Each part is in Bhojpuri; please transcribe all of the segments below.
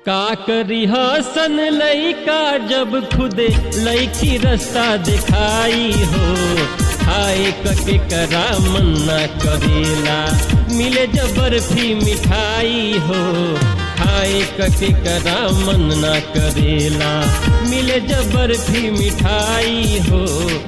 का करी हसन लइका जब खुदे लइकी रास्ता दिखाई हो। खाए कके करा मन ना करेला मिले जब बर्फी मिठाई हो। खाए कके करा मन ना करेला मिले जब बर्फी मिठाई हो।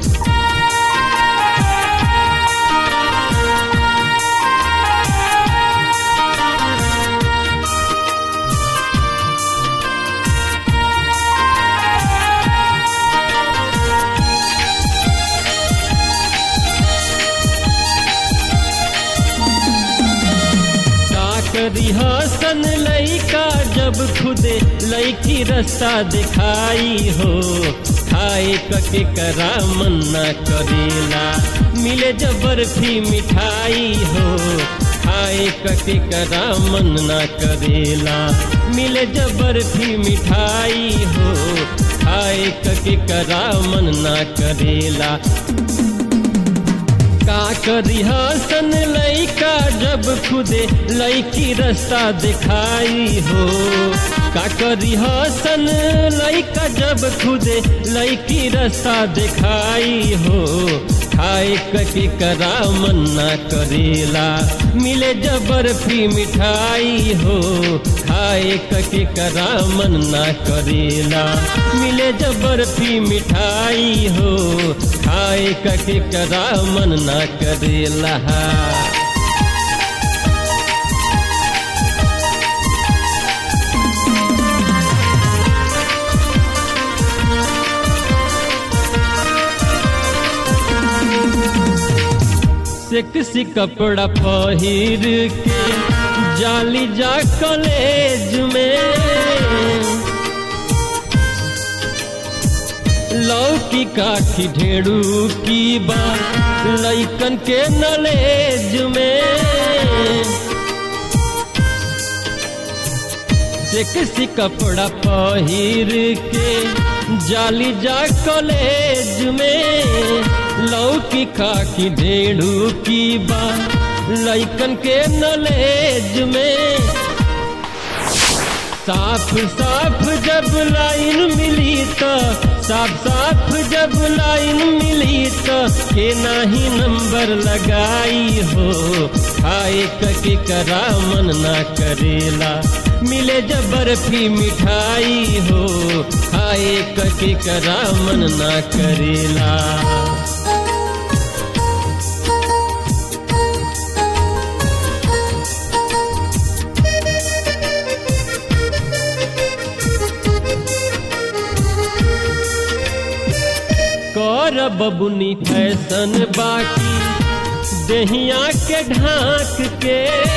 करी हसन लइका जब खुदे लइकी रास्ता दिखाई हो। खाए कके करा मन ना करेला मिले जब बर्फी मिठाई हो। खाए कके करा मन ना करेला मिले जब बर्फी मिठाई हो। खाए कके करा मन ना करेला का करी हसन लइका जब खुदे लइकी रास्ता दिखाई हो। का करी हसन लइका जब खुदे लइकी रास्ता दिखाई हो। खाए कके करा मन ना करेला मिले जब बर्फी मिठाई हो। खाए कके करा मन ना करेला मिले जब बर्फी मिठाई हो। खाए कके करा मन ना करेला। सेक्सी कपड़ा पहिर के जाली जा कॉलेज में। लौकी काठी ढेड़ू की बात लइकन के नॉलेज में। सेक्सी कपड़ा पहिर के जाली जा कॉलेज में। लौकी खाकी ढेड़ू की बात लइकन के नॉलेज में। साफ साफ जब लाइन मिली तो साफ साफ जब लाइन मिली तो के नाही नंबर लगाई हो। खाए कके करा मन ना करेला मिले जब बर्फी मिठाई हो। खाए कके करा मन ना करेला। कर बबुनी फैशन बाकी दहिया के ढाक के।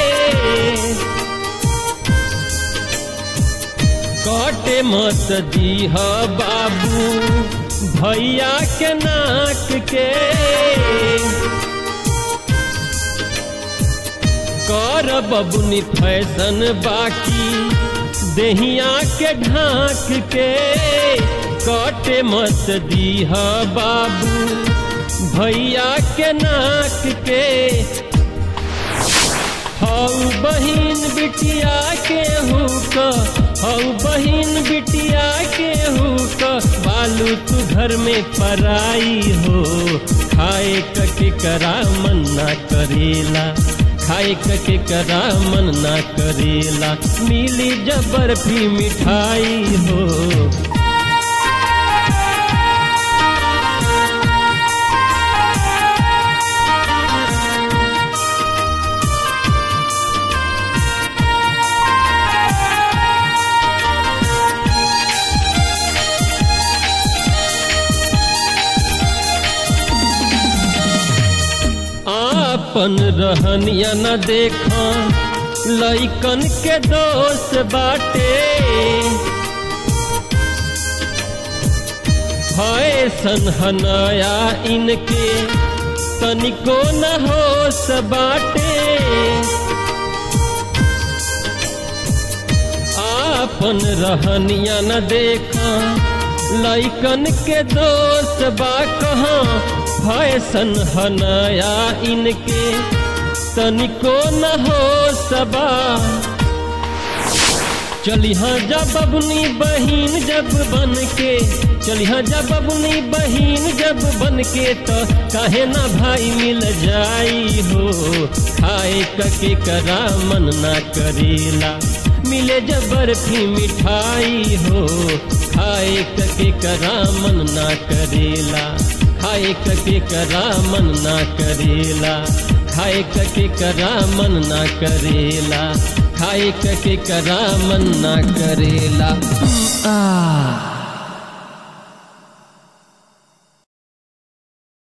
कटे मत दीह बाबू भैया के नाक के। कर बबुनी फैशन बाकी दहिया के ढाक के। कटे मत दीह बाबू भैया के नाक के। हौ बहिन बिटिया के हुक हौ बहिन बिटिया के हुक बालू तू घर में पराई हो। खाए कके करा मन ना करेला खाए कके करा मन ना करेला मिली जब बर्फी मिठाई हो। अपन रहनिया न देखा लइकन के दोस्त बाटे। फैशन हनाया इनके तनिको न होश बाटे। अपन रहनिया न देखा लइकन के दोस्त बा कहाँ। फैशन हनाया इनके तनिको न हो सबा। चलिहा जा बबुनी बहिन जब बन के, चलिहा जा बबुनी बहिन जब बन के, तो काहे ना भाई मिल जाई हो। खाए के करा मन ना करेला, मिले जब बर्फी मिठाई हो। खाए के करा मन ना करेला, खाए के करा मन ना करेला, खाए के करा मन ना करेला, खाए के करा मन ना करेला।